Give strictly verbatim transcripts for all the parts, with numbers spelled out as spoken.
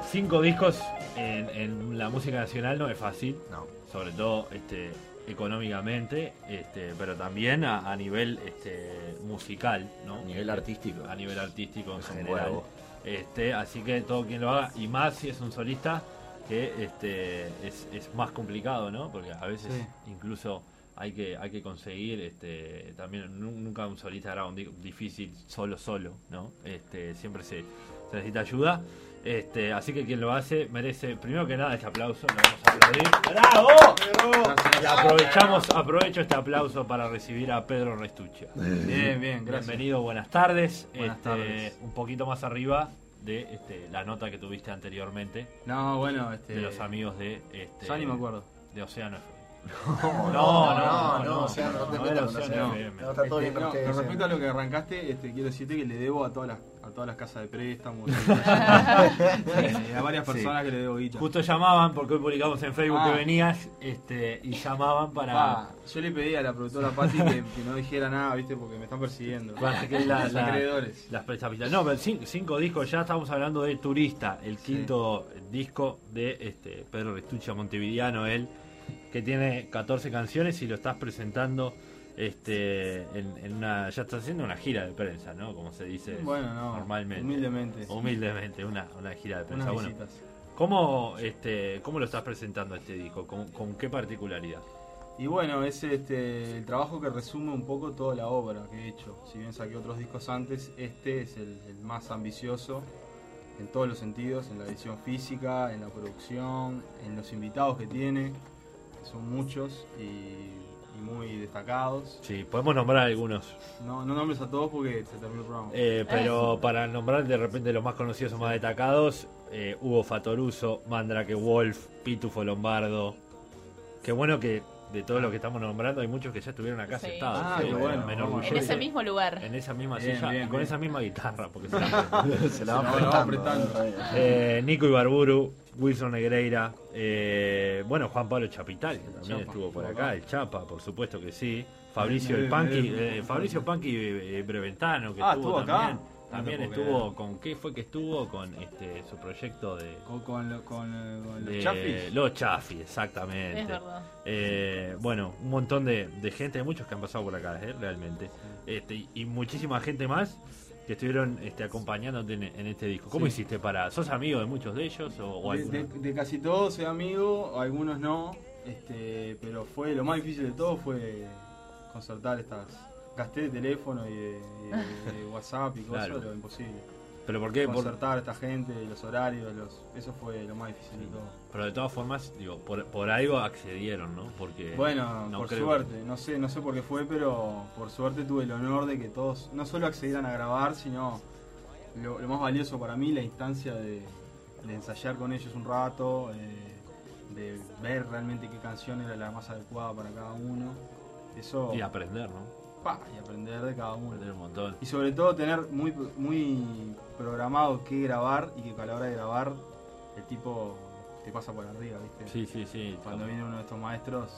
cinco discos en, en la música nacional no es fácil, No. sobre todo este, económicamente, este, pero también a, a nivel este, musical, ¿no? A nivel artístico. A nivel artístico en Es un general. huevo. Este, así que todo quien lo haga, y más si es un solista, que este, es, es más complicado, ¿no? Porque a veces Sí. incluso hay que hay que conseguir, este, también nu- nunca un solista graba un disco difícil solo solo, ¿no? Este, siempre se, se necesita ayuda. Este, así que quien lo hace merece, primero que nada, este aplauso. Le vamos a aplaudir. ¡Bravo! Y aprovechamos, aprovecho este aplauso para recibir a Pedro Restuccia. Bien, bien, gracias. Bienvenido, buenas tardes. Buenas Este, tardes. Un poquito más arriba de este, la nota que tuviste anteriormente No, bueno, este. de los amigos de este, Ya ni me acuerdo. de Océano F M. No, No, no, no, no, o sea, no te no metas era con Océano Océano. F M. No, está todo Este, bien con no, ustedes. con respecto a lo que arrancaste, este, quiero decirte que le debo a todas las, a todas las casas de préstamos, eh, a varias personas que le debo guita. Justo llamaban porque hoy publicamos en Facebook Ah. que venías, este, y llamaban para, Pa, yo le pedí a la productora Pati que, que no dijera nada, viste, porque me están persiguiendo. para que la- Los la- acreedores. las prestapistas. No, pero cinco, cinco discos, ya estamos hablando de Turista, el Sí. quinto disco de este Pedro Restuccia, montevideano, él, que tiene catorce canciones y lo estás presentando este en, en una, ya estás haciendo una gira de prensa, ¿no? Como se dice Bueno, no, normalmente. humildemente, sí. Humildemente, una, una gira de prensa. Unas Bueno, visitas. ¿cómo, este, ¿cómo lo estás presentando este disco? ¿Con, con qué particularidad? Y bueno, es este, el trabajo que resume un poco toda la obra que he hecho. Si bien saqué otros discos antes, este es el, el más ambicioso en todos los sentidos, en la edición física, en la producción, en los invitados que tiene, que son muchos y, y muy destacados. Sí, podemos nombrar algunos, No, no nombres a todos porque se terminó el programa. eh, pero para nombrar de repente los más conocidos o más destacados, eh, Hugo Fatoruso, Mandrake Wolf, Pitufo Lombardo. Qué bueno que de todos los que estamos nombrando hay muchos que ya estuvieron acá Sí. sentados. Ah, Sí, qué bueno. me En enorgullece. ese mismo lugar. En esa misma Bien, silla bien, y con bien. esa misma guitarra, porque se la Se la van Se la van apretando. apretando. eh, Nico Ibarburu, Wilson Negreira, eh, bueno, Juan Pablo Chapital, que también Chapa, estuvo por estuvo acá, acá. el Chapa, por supuesto que sí. Fabricio Me- el me- Punky, me- eh, Fabricio Punky eh, Breventano, que Ah, estuvo ¿estuvo acá? también. No También te puedo estuvo creer. con, ¿qué fue que estuvo? Con este su proyecto de... Con, con, lo- con, eh, con los de- chafis. Los Chafis, exactamente. Es verdad. Eh, bueno, un montón de, de gente, muchos que han pasado por acá, eh, realmente. Este, y, y muchísima gente más que estuvieron este, acompañándote en, en este disco. ¿Cómo Sí. hiciste para...? ¿Sos amigo de muchos de ellos o, o De, alguno? de- de casi todos soy amigo, algunos no, este, pero fue lo más difícil de todo fue concertar estas. Gasté de teléfono y de, y de- de WhatsApp y cosas, Claro. lo imposible. ¿Pero por qué? Por- Concertar a esta gente, los horarios, los, eso fue lo más difícil de todo. pero de todas formas, digo, por, por algo accedieron, ¿no? Porque Bueno, no por creo- suerte, no sé, no sé por qué fue, pero por suerte tuve el honor de que todos no solo accedieran a grabar, sino lo, lo más valioso para mí, la instancia de, de ensayar con ellos un rato, eh, de ver realmente qué canción era la más adecuada para cada uno. Eso, Y aprender, ¿no? pa, y aprender de cada uno. Aprender un montón. Y sobre todo tener muy, muy programado qué grabar y que a la hora de grabar el tipo te pasa por arriba, ¿viste? Sí, sí, sí. Cuando viene uno de estos maestros,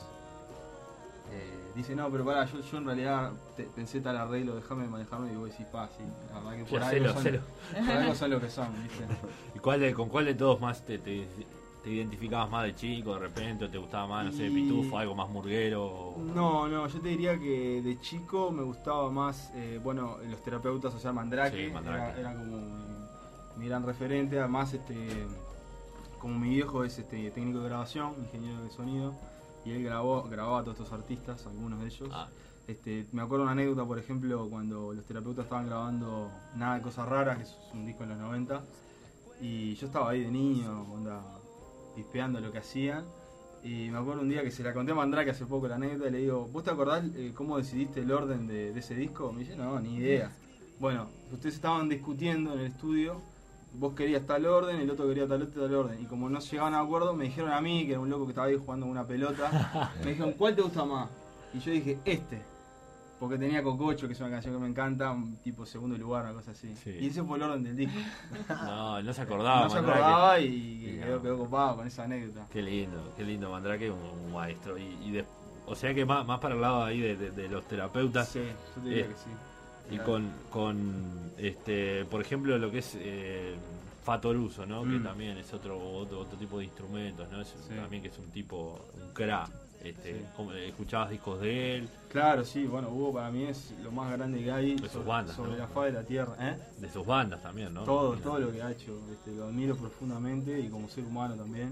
eh, dice, no, pero pará, yo, yo en realidad te- pensé tal arreglo, déjame manejarme, y vos decís, pa, sí, la verdad que Sí, por hacelo, algo, son, hacelo. por algo son lo que son, ¿viste? ¿Y cuál de, con cuál de todos más te, te, te identificabas más de chico de repente? ¿O te gustaba más, no sé, Y- Pitufo, algo más murguero? o- No, no, yo te diría que de chico me gustaba más, eh, bueno, los terapeutas, o sea, Mandrake, Sí, Mandrake. Era, era como mi, mi gran referente, además, este, como mi viejo es este técnico de grabación, ingeniero de sonido, y él grabó, grababa a todos estos artistas, algunos de ellos. Ah, Este, me acuerdo una anécdota, por ejemplo, cuando los terapeutas estaban grabando Nada de Cosas Raras, que es un disco en los noventa, y yo estaba ahí de niño, onda, pispeando lo que hacían, y me acuerdo un día que se la conté a Mandrake hace poco la anécdota, y le digo, ¿vos te acordás eh, cómo decidiste el orden de, de ese disco? Me dice, no, ni idea. Bueno, ustedes estaban discutiendo en el estudio, vos querías tal orden, el otro quería tal otro, tal orden, y como no llegaban a acuerdo, me dijeron a mí, que era un loco que estaba ahí jugando con una pelota, me dijeron, ¿cuál te gusta más? Y yo dije, este. Porque tenía Cococho, que es una canción que me encanta, un tipo segundo lugar, una cosa así. Sí. Y ese fue el orden del disco. no, no se acordaba. no se Mandrake. acordaba y, Y quedó, no. quedó copado con esa anécdota. Qué lindo, qué lindo, Mandrake, un, un maestro. Y, y de- o sea que más, más para el lado ahí de, de- de los terapeutas. Sí, yo te diría Eh, que sí. Y con, con este, por ejemplo, lo que es eh, Fatoruso, ¿no? Mm. Que también es otro, otro otro tipo de instrumentos, ¿no? Es Sí. también que es un tipo, un crack. Este, Sí. como- escuchabas discos de él, Claro, sí, bueno, Hugo para mí es lo más grande que hay De sus sobre, bandas, sobre ¿no? la faz de la tierra. ¿Eh? de sus bandas también, ¿no? Todo, Y- todo lo que ha hecho, este, lo admiro profundamente y como ser humano también.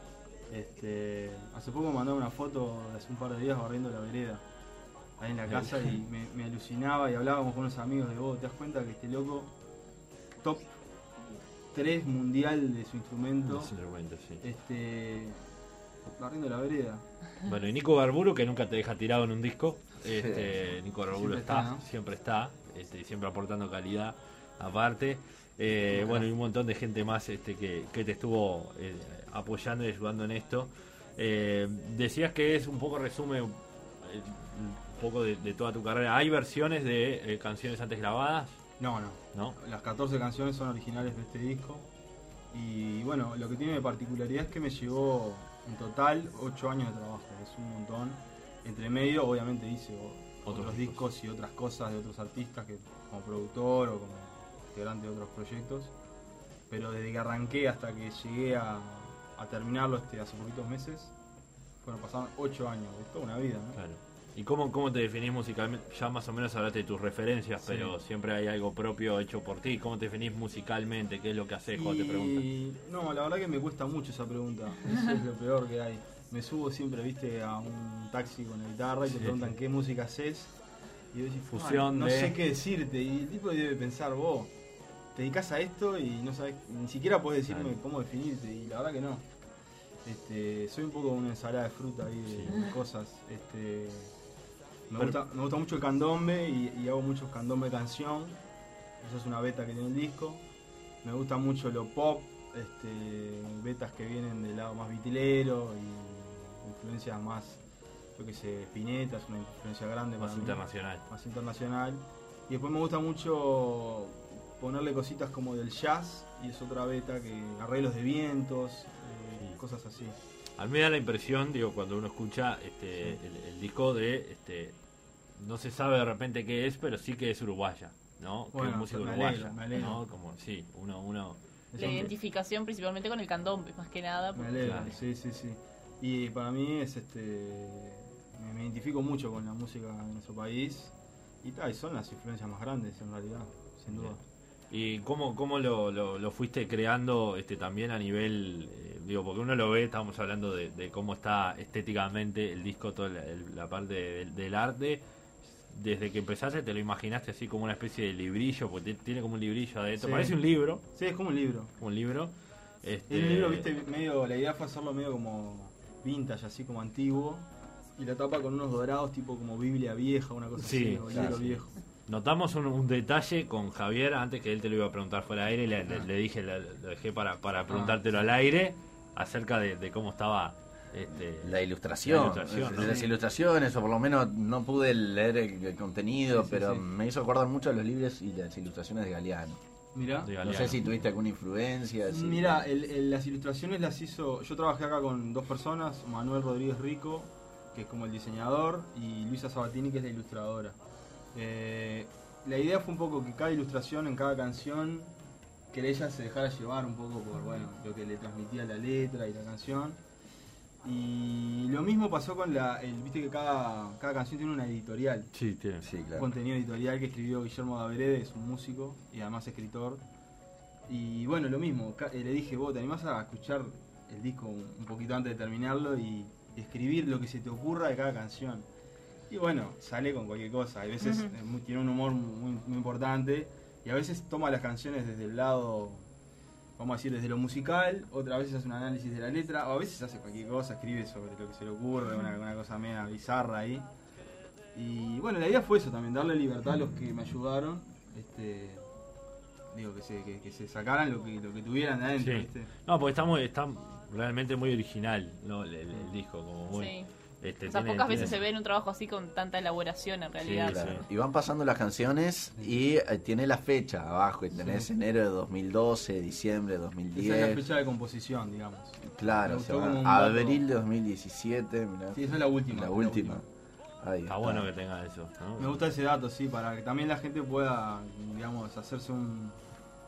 Este, hace poco me mandó una foto de hace un par de días barriendo la vereda, ahí en la casa, y me, me alucinaba y hablábamos con unos amigos de vos, ¿te das cuenta que este loco, top tres mundial de su instrumento, Sí, realmente, sí. este, barriendo la vereda? Bueno, y Nico Garburo, que nunca te deja tirado en un disco. Este, Nico Garburo Siempre está, está, ¿no? siempre está, este, siempre aportando calidad aparte. Eh, bueno, y un montón de gente más este, que, que te estuvo eh, apoyando y ayudando en esto. Eh, decías que es un poco resumen, eh, un poco de, de toda tu carrera. ¿Hay versiones de eh, canciones antes grabadas? No, no. ¿No? Las catorce canciones son originales de este disco. Y bueno, lo que tiene de particularidad es que me llevó en total ocho años de trabajo. Es un montón. Entre medio, obviamente, hice o- Otros otros, discos. discos y otras cosas de otros artistas, que como productor o como integrante de otros proyectos. Pero desde que arranqué hasta que llegué a, a terminarlo este, hace poquitos meses, fueron pasaron ocho años. Es toda una vida, ¿no? Claro. ¿Y cómo, cómo te definís musicalmente? Ya más o menos hablaste de tus referencias, Sí. pero siempre hay algo propio hecho por ti. ¿Cómo te definís musicalmente? ¿Qué es lo que haces cuando te preguntan? Y no, la verdad que me cuesta mucho esa pregunta. Eso es lo peor que hay. Me subo siempre, viste, a un taxi con la guitarra y te Sí. preguntan qué música haces. Y yo decís, Fusión no de- sé qué decirte. Y el tipo debe pensar, vos, te dedicas a esto y no sabes, ni siquiera podés decirme Claro. cómo definirte. Y la verdad que no. Este, soy un poco una ensalada de fruta ahí, de, Sí. de cosas. Este, me, Pero- gusta, me gusta mucho el candombe y, y hago muchos candombe canción. Esa es una beta que tiene el disco. Me gusta mucho lo pop, este, betas que vienen del lado más vitilero y influencias más, yo que sé, Spinetta es una influencia grande Más para mí, internacional. más internacional. Y después me gusta mucho ponerle cositas como del jazz, y es otra beta que arreglos de vientos, eh, Sí. cosas así. A mí me da la impresión, digo, cuando uno escucha este, Sí. el, el disco de, este, no se sabe de repente qué es, pero sí que es uruguaya, ¿no? que Bueno, es música me uruguaya, alegro, me alegro. ¿no? Como, sí, uno, uno, La identificación principalmente con el candombe, más que nada. Me porque- alegra, Claro. sí, sí, sí. Y para mí es este. Me, me identifico mucho con la música de nuestro país. Y tal, y son las influencias más grandes en realidad, sin duda. ¿Y cómo, cómo lo, lo, lo fuiste creando este también a nivel, eh, digo, porque uno lo ve, estamos hablando de, de cómo está estéticamente el disco, toda la, el- la parte del, del arte, desde que empezaste te lo imaginaste así como una especie de librillo, porque te- tiene como un librillo adentro, Sí. parece un libro, Sí, es como un libro. como un libro. Este, El libro, viste, medio. La idea fue hacerlo medio como vintage, así como antiguo. Y la tapa con unos dorados, tipo como Biblia vieja, una cosa Sí, así, o claro, libro sí. viejo. Notamos un, un detalle con Javier, antes que él te lo iba a preguntar fuera de aire, le, le- le dije, le- lo dejé para, para preguntártelo al aire, acerca de, de cómo estaba este, La ilustración, La ilustración, ¿no? las Sí. ilustraciones, o por lo menos no pude leer el, el contenido, Sí, sí, pero sí. me hizo acordar mucho a los libros y las ilustraciones de Galeano. Mirá. de No Galeano. sé si tuviste alguna influencia. si- Mira, el- el- las ilustraciones las hizo. Yo trabajé acá con dos personas: Manuel Rodríguez Rico, que es como el diseñador, y Luisa Sabatini, que es la ilustradora. Eh, la idea fue un poco que cada ilustración en cada canción, que ella se dejara llevar un poco por bueno lo que le transmitía la letra y la canción. Y lo mismo pasó con la. El, Viste que cada, cada canción tiene una editorial. Sí, tiene. Sí, Un claro. contenido editorial que escribió Guillermo Daverede, es un músico y además escritor. Y bueno, lo mismo, ca- eh, le dije, vos te animás a escuchar el disco un un poquito antes de terminarlo y escribir lo que se te ocurra de cada canción. Y bueno, sale con cualquier cosa, a veces Ujú. eh, muy- tiene un humor muy, muy importante y a veces toma las canciones desde el lado, vamos a decir, desde lo musical, otra vez hace un análisis de la letra, o a veces hace cualquier cosa, escribe sobre lo que se le ocurre, una, una cosa media bizarra ahí. Y bueno, la idea fue eso también, darle libertad a los que me ayudaron, este, digo, que se, que, que se sacaran lo que, lo que tuvieran de adentro, Sí. ¿viste? No, porque está, muy, está realmente muy original, ¿no? El, el- el disco, como muy... Sí. Este, O sea, tiene- pocas veces tiene- se ve un trabajo así con tanta elaboración en realidad. Sí, Claro. sí. Y van pasando las canciones y eh, tiene la fecha abajo, y tenés Sí. enero de dos mil doce, diciembre de dos mil Esa es la diez. fecha de composición, digamos. Claro, Me se gustó va como un a dato. abril de dos mil diecisiete, mirá. Sí, esa es la última. la la última. Ahí Está bueno que tenga eso, ¿no? Me gusta ese dato, sí, para que también la gente pueda, digamos, hacerse un,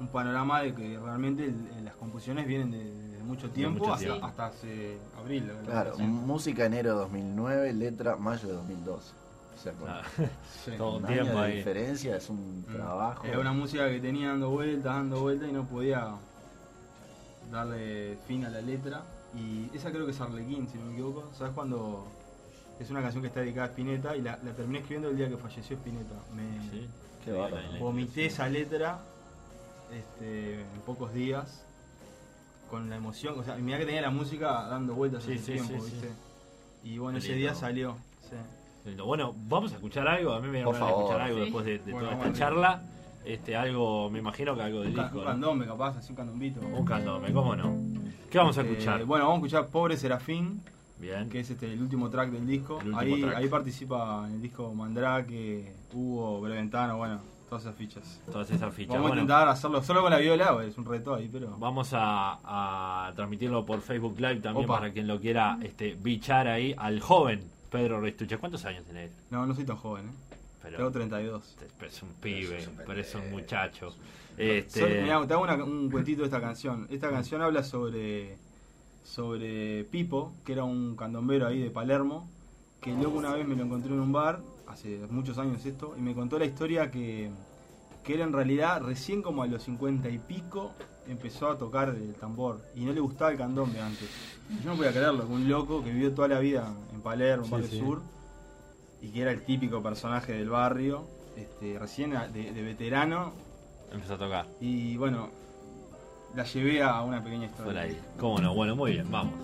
un panorama de que realmente el- las composiciones vienen de, de mucho tiempo, mucho hasta, tiempo. hasta hace abril. la- la Claro, canción. música enero dos mil nueve, letra mayo de dos mil doce. O sea, con Ah, Sí. todo un un año tiempo de ahí. diferencia es un Mm. trabajo. Era una música que tenía dando vueltas, dando vueltas y no podía darle fin a la letra. Y esa creo que es Arlequín, si no me equivoco. ¿Sabes cuando es una canción que está dedicada a Spinetta y la, la terminé escribiendo el día que falleció Spinetta? Me Sí. Qué bárbaro. La- la- vomité esa letra este, en pocos días con la emoción. O sea, mirá que tenía la música dando vueltas Sí, hace sí, tiempo, sí, ¿viste? Y bueno, Qué ese lindo. día salió. Sí. Lindo. Bueno, vamos a escuchar algo. A mí me da Por ganas de favor. escuchar algo Sí. después de, de Bueno, toda esta bueno. charla. Este, algo, me imagino que algo del Un, ca- disco. un ¿no? candombe, capaz, así un candombito. Un candombe, ¿cómo no? ¿Qué vamos a Eh, escuchar? bueno, vamos a escuchar Pobre Serafín, Bien. que es este el último track del disco. El último Ahí, track. ahí participa en el disco Mandrake, Hugo, Breventano, bueno, todas esas fichas. Todas esas fichas. Vamos a Bueno, intentar hacerlo solo con la viola, es un reto ahí, pero. vamos a, a transmitirlo por Facebook Live también Opa. para quien lo quiera este, bichar ahí al joven Pedro Restuche. ¿Cuántos años tenés? No, no soy tan joven, ¿eh? Pero, Tengo treinta y dos. es un pibe, es un pero es un pendejo. muchacho. Soy- Este, mirá, te hago una- un cuentito de esta canción. Esta canción habla sobre sobre Pipo, que era un candombero ahí de Palermo, que luego una vez me lo encontré en un bar, hace muchos años esto, y me contó la historia que, que él en realidad recién como a los cincuenta y pico empezó a tocar el tambor y no le gustaba el candombe antes. Yo no podía creerlo, que un loco que vivió toda la vida en Palermo, en Sí, Parque sí. Sur, y que era el típico personaje del barrio, este, recién a- de, de veterano. empezó a tocar. Y bueno, la llevé a una pequeña Por historia. ahí. ¿Cómo no? Bueno, muy bien, vamos.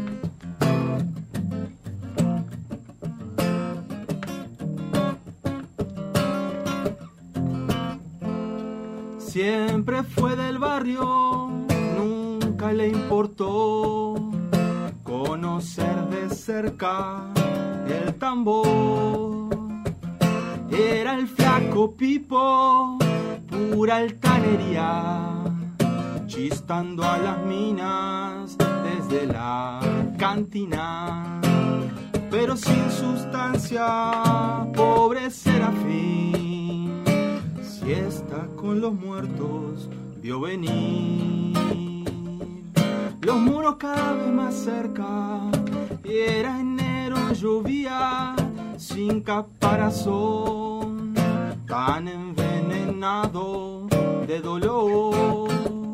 Siempre fue del barrio, nunca le importó conocer de cerca el tambor. Era el flaco Pipo, pura altanería, chistando a las minas desde la cantina, pero sin sustancia, pobre Serafín, si está con los muertos, vio venir los muros cada vez más cerca, y era enero, llovía sin caparazón, tan envenenado de dolor.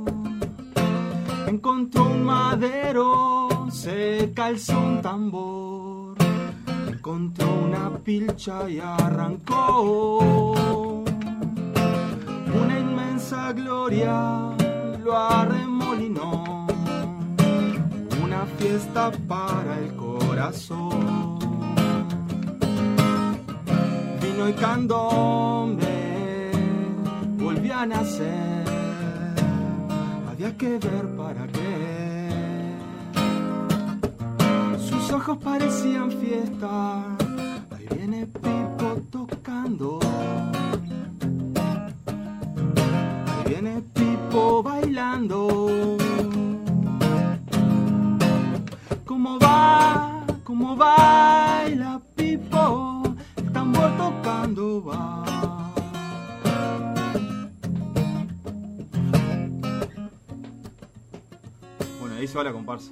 Encontró un madero, se calzó un tambor, encontró una pilcha y arrancó. Una inmensa gloria lo arremolinó, una fiesta para el corazón. Vino y candombe, volvió a nacer, había que ver para qué. Sus ojos parecían fiesta, ahí viene Pipo tocando. Ahí viene Pipo bailando. ¿Cómo va? ¿Cómo baila Pipo? El tambor tocando va. Bueno, ahí se va la comparsa.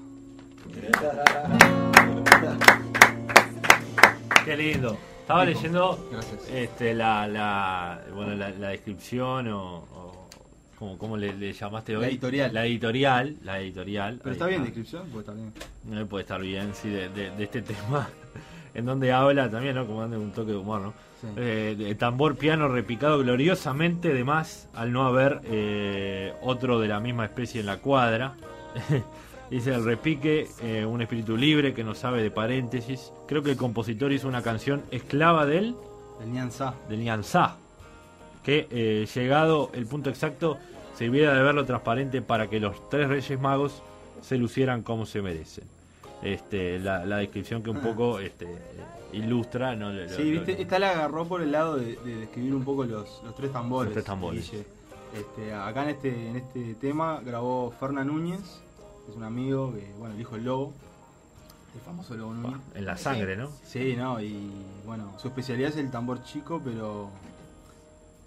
Qué lindo. Estaba Pipo. leyendo Gracias. este, la, la, bueno, la, la descripción o, o ¿cómo, cómo le, le llamaste hoy? La editorial. La editorial. La editorial. Pero Ahí está bien descripción, pues está bien. No puede estar bien, sí, de, de, de este tema. En donde habla también, ¿no? Como dando un toque de humor, ¿no? Sí. Eh, de tambor piano repicado gloriosamente de más al no haber eh, otro de la misma especie en la cuadra. Dice el repique, eh, un espíritu libre que no sabe de paréntesis. Creo que el compositor hizo una canción esclava de él, El Nianzá. del Nianzá, que eh, llegado el punto exacto se hubiera de verlo transparente para que los tres Reyes Magos se lucieran como se merecen. Este, la, la descripción que un poco este, eh, ilustra, ¿no? Lo- Sí, lo- viste, lo- esta la agarró por el lado de, de describir un poco los, los tres tambores. Los tres tambores. Guille. Este, acá en este, en este tema grabó Ferna Núñez, que es un amigo, que, bueno, el hijo del Lobo, el famoso Lobo Núñez. en la sangre, ¿no? Sí, no, y bueno, su especialidad es el tambor chico, pero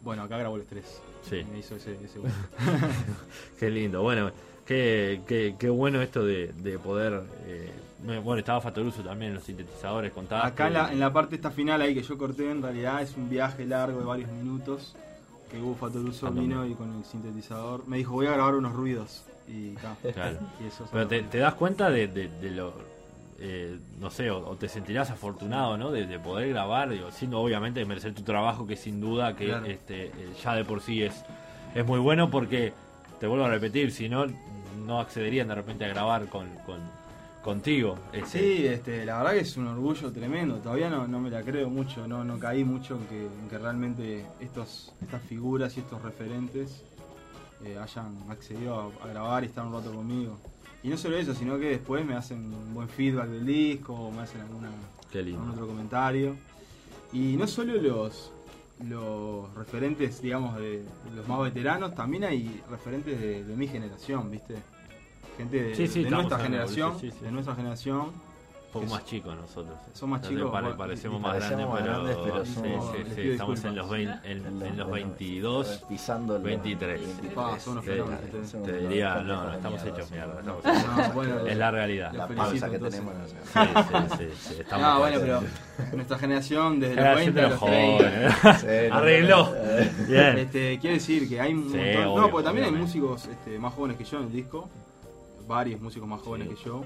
Bueno, acá grabó los tres. Sí. Me hizo ese, ese gusto. Qué lindo. Bueno, qué, qué, qué bueno esto de, de poder... Eh, bueno, estaba Fatoruso también en los sintetizadores, contaba. Acá en la, en la parte esta final ahí que yo corté, en realidad es un viaje largo de varios minutos. Que Hugo Fatoruso vino y con el sintetizador me dijo, voy a grabar unos ruidos. Y, ta, Claro. y eso Pero te, te das cuenta de, de, de lo... Eh, no sé, o, o te sentirás afortunado, ¿no? De, de poder grabar, digo, sin obviamente de merecer tu trabajo, que sin duda que Claro. este, eh, ya de por sí es, es muy bueno, porque, te vuelvo a repetir, si no, no accederían de repente a grabar con, con contigo. Este, Sí, este, la verdad que es un orgullo tremendo. Todavía no, no me la creo mucho, no, no caí mucho en que, en que realmente estos, estas figuras y estos referentes eh, hayan accedido a, a grabar y estar un rato conmigo. Y no solo eso, sino que después me hacen un buen feedback del disco, o me hacen alguna, Qué lindo. algún otro comentario. Y no solo los, los referentes, digamos, de, de los más veteranos, también hay referentes de, de mi generación, ¿viste? Gente de, Sí, sí, de estamos nuestra hablando, generación, sí, sí. de nuestra generación. Un poco Es- más chicos nosotros. Son más No chicos, te pare- bueno, parecemos y más parecemos grandes, más pero, grandes, pero sí, somos- sí, les sí, pido estamos en disculpas. los, veinte, en, en los veintidós. Pisando los veintitrés. Ah, son unos Te, fenómenos ustedes. Somos te unos diría, pendejos no, no, de estamos mierda, hechos sí. mierda. Estamos No, hechos- bueno, es la realidad. La felicito, panza que entonces. tenemos. Sí, sí, sí, sí, estamos Ah, bueno, con- pero nuestra generación, desde los Generación veinte de a los los treinta. jóvenes. Sí, no, Arregló. no, no. Bien. Este, quiere decir que hay un Sí, montón. obvio, no, porque también hay obviamente. músicos este, más jóvenes que yo en el disco. Varios músicos más jóvenes Sí. que yo.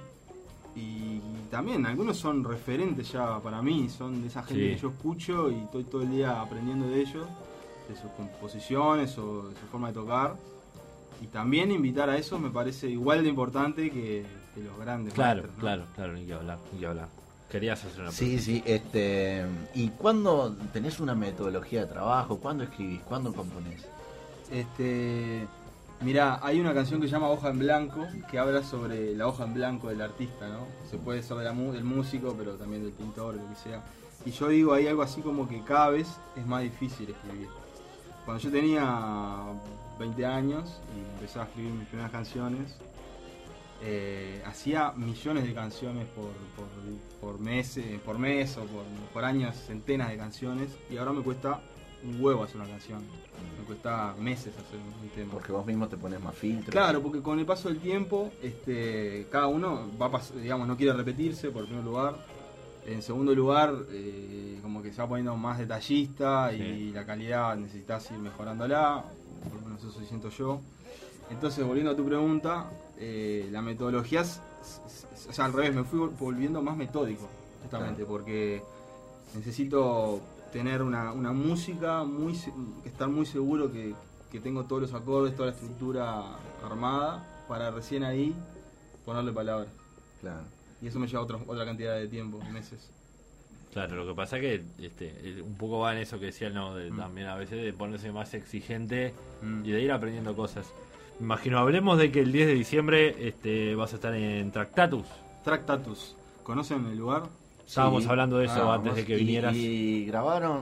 Y también algunos son referentes ya para mí. Son de esa gente Sí. que yo escucho y estoy todo el día aprendiendo de ellos, de sus composiciones o de su forma de tocar. Y también invitar a eso me parece igual de importante que, que los grandes Claro, maestros, ¿no? claro, claro, ni que hablar, ni que hablar. Querías hacer una Sí, sí, este. ¿Y cuándo tenés una metodología de trabajo? ¿Cuándo escribís? ¿Cuándo componés? Este, mirá, hay una canción que se llama Hoja en Blanco, que habla sobre la hoja en blanco del artista, ¿no? Se puede ser de la mu- del músico, pero también del pintor, lo que sea. Y yo digo, hay algo así como que cada vez es más difícil escribir. Cuando yo tenía veinte años y empecé a escribir mis primeras canciones, eh, hacía millones de canciones por, por, por, mes, eh, por mes o por, por años, centenas de canciones, y ahora me cuesta un huevo hacer una canción. Me cuesta meses hacer un tema. Porque vos mismo te pones más filtros. Claro, porque con el paso del tiempo, este, cada uno va a pas- digamos, no quiere repetirse, por primer lugar. En segundo lugar, eh, como que se va poniendo más detallista y Sí. la calidad necesitas ir mejorándola, por lo menos eso siento yo. Entonces, volviendo a tu pregunta, eh, la metodología es, es- es- o sea, al revés, me fui volviendo más metódico, justamente, Claro. porque necesito tener una, una música, muy se- estar muy seguro que, que tengo todos los acordes, toda la estructura armada, para recién ahí ponerle palabras. Claro. Y eso me lleva otra, otra cantidad de tiempo, meses. Claro, lo que pasa que este, eh, un poco va en eso que decía, ¿no? De, Mm. También a veces de ponerse más exigente Mm. y de ir aprendiendo cosas. Me imagino, hablemos de que el diez de diciembre este, vas a estar en Tractatus. Tractatus, ¿conocen el lugar? Estábamos Sí. hablando de eso Ah, antes de que Y- vinieras. Y, grabaron.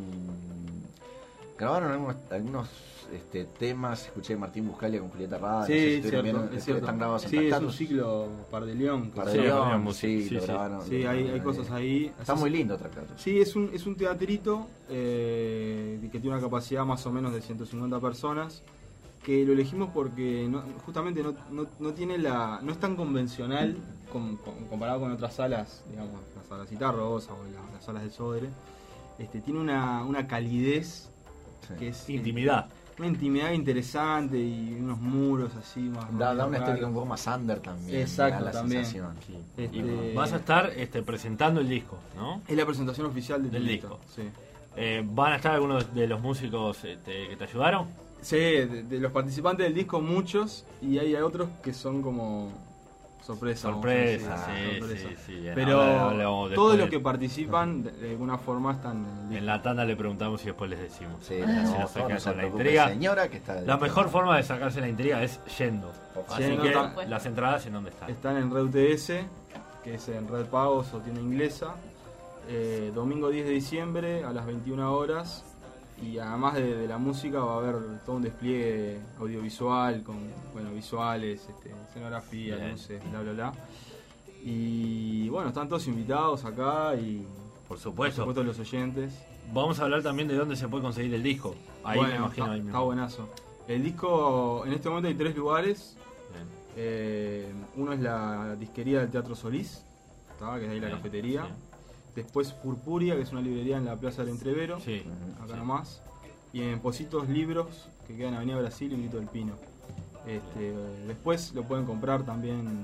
mm, grabaron algunos, algunos este, temas. Escuché Martín Buscalia con Julieta Rada. Sí, no sé si es estuvieron cierto, viendo, es cierto. Están grabados en Sí, es un Tractatus. ciclo par de León. Para Sí, León, poníamos, sí, sí, lo sí. grabaron. Sí, hay, hay cosas ahí. Está muy lindo Tractatus. Sí, es un, es un teatrito eh, que tiene una capacidad más o menos de ciento cincuenta personas, que lo elegimos porque no- justamente no, no, no tiene la no es tan convencional com- com- comparado con otras salas, digamos, las salas Citarrosa o la- las salas del Sodre. Este, tiene una, una calidez Sí. que es Intimidad. una intimidad interesante y unos muros así más Da, da más una estética raros. un poco más under también. Exacto, me da la también. sensación. Sí. Este- Y vas a estar este, presentando el disco, ¿no? Es la presentación oficial del, Del disco. Sí. Eh, ¿Van a estar algunos de los músicos este, que te ayudaron? Sí, de, de los participantes del disco muchos y hay otros que son como sorpresa. vamos a decir, Sorpresa, sí, sorpresa. sí, sí. bien. Pero Ahora hablamos después todos los de- que participan de, de alguna forma están en el disco. En la tanda le preguntamos y después les decimos. Sí, Si no, nos no, sacan no se con la preocupe, intriga. señora, que está La mejor forma de sacarse la intriga es yendo. Así Yendo, que tam- las entradas en dónde están. Están en Red U T S, que es en Red Pagos o tienda inglesa. Eh, domingo diez de diciembre a las veintiuna horas. Y además de, de la música va a haber todo un despliegue audiovisual con bueno visuales, este, escenografía, Bien. luces, bla bla bla. Y bueno, están todos invitados acá y Por por supuesto. supuesto los oyentes. vamos a hablar también de dónde se puede conseguir el disco. Ahí bueno, me imagino. está, ahí está mismo. buenazo. El disco, en este momento hay tres lugares. Bien. Eh, uno es la disquería del Teatro Solís, ¿tá? Que es ahí la Bien, cafetería. sí. Después Purpuria, que es una librería en la Plaza del Entrevero, Sí, acá sí. nomás. Y en Positos Libros, que queda en Avenida Brasil y Grito del Pino. Este, después lo pueden comprar también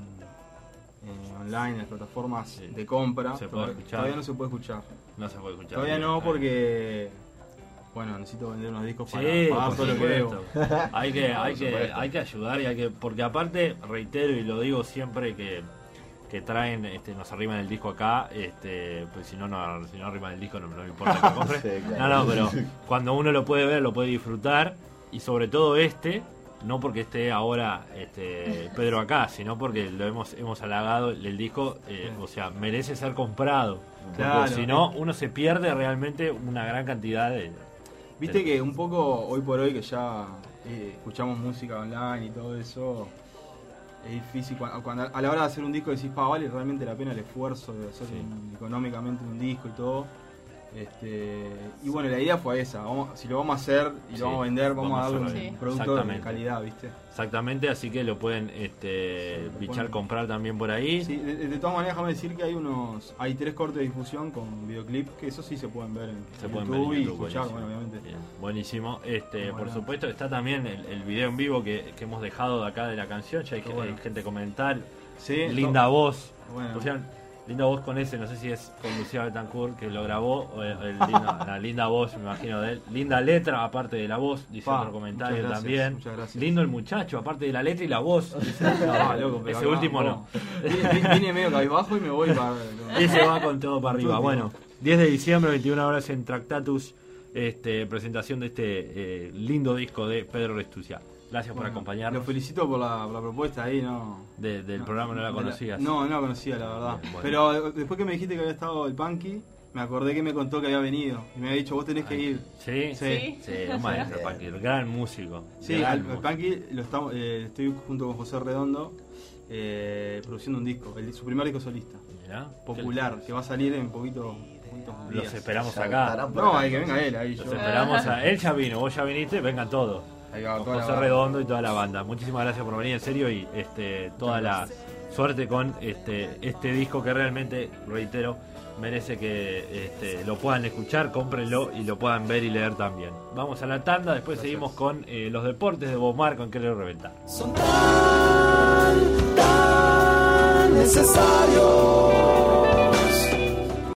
eh, online en las plataformas Sí. de compra. Se puede Todavía- escuchar. Todavía no se puede escuchar. No se puede escuchar. Todavía bien. no, porque bueno, necesito vender unos discos para Sí, pagar por todo lo que debo. supuesto. Hay que, hay Por que, supuesto. hay que ayudar y hay que, porque aparte, reitero y lo digo siempre que, que traen, este, nos arriman el disco acá, este, pues si no, no, si no arriman el disco no, no me importa que compre. Sí, No, claro. no, pero cuando uno lo puede ver, lo puede disfrutar y sobre todo este, no porque esté ahora este, Pedro acá, sino porque lo hemos, hemos halagado el disco, eh, o sea, merece ser comprado. Claro. Porque si no, uno se pierde realmente una gran cantidad de... Viste que un poco hoy por hoy que ya eh, escuchamos música online y todo eso, es difícil. Cuando, cuando a la hora de hacer un disco decís, pa, vale realmente la pena el esfuerzo de hacer Sí. un- económicamente un disco y todo. Este, y bueno, la idea fue esa. Vamos, si lo vamos a hacer y Sí, lo vamos a vender, vamos, vamos a a darle hacerlo. un Sí. producto de Exactamente. calidad, ¿viste? Exactamente, así que lo pueden este, Sí, lo bichar, pueden- comprar también por ahí. Sí, de, de todas maneras, déjame decir que hay unos, hay tres cortes de difusión con videoclip que eso sí se pueden ver en Se YouTube, pueden ver en y YouTube, escuchar, buenísimo. bueno, obviamente. Bien, buenísimo. Este, Muy por bueno. supuesto, está también el, el video en vivo que, que hemos dejado de acá de la canción. Ya hay, Qué ge- bueno. hay gente comentar. Sí, Linda to- voz. Bueno. Pusieron linda voz con ese, no sé si es con Lucía Betancourt que lo grabó. O el, el linda, la linda voz, me imagino de él. Linda letra, aparte de la voz, dice Pa, otro comentario muchas gracias, también. muchas gracias. Lindo el muchacho, aparte de la letra y la voz. Dice, Ah, loco, pero ese acá, último no. vos. Vine, vine- vine medio cabizbajo y me voy para. Ese va con todo para arriba. Todo Bueno, diez de diciembre, veintiuna horas en Tractatus, este, presentación de este eh, lindo disco de Pedro Restucia. Gracias por Bueno, acompañarnos. Lo felicito por la, por la propuesta ahí, ¿no? De- del no, programa no la de conocías. No, no la conocía, la verdad. Bien, bueno. Pero después que me dijiste que había estado el Punky, me acordé que me contó que había venido. Y me había dicho, vos tenés que Ay, ir. ¿Sí? Sí. Sí, un maestro, Panqui, gran músico. Sí, gran al, al músico. Punky lo estamos, eh, estoy junto con José Redondo eh, produciendo un disco, el- su primer disco solista. Mirá, Popular, que va a salir en poquito, poquitos Los días. esperamos Ya acá. estarán por No, acá, hay que venga entonces. él ahí. Los yo- esperamos a... Él ya vino, vos ya viniste, vengan todos. Ahí va, Con toda la José banda. Redondo y toda la banda. Muchísimas gracias por venir, en serio, y este, toda la suerte con este, este disco que realmente, reitero, merece que este, lo puedan escuchar, cómprenlo y lo puedan ver y leer también. Vamos a la tanda, después Gracias. seguimos con eh, los deportes de Bob Marco en Querer Reventar. Son tan, tan necesarios.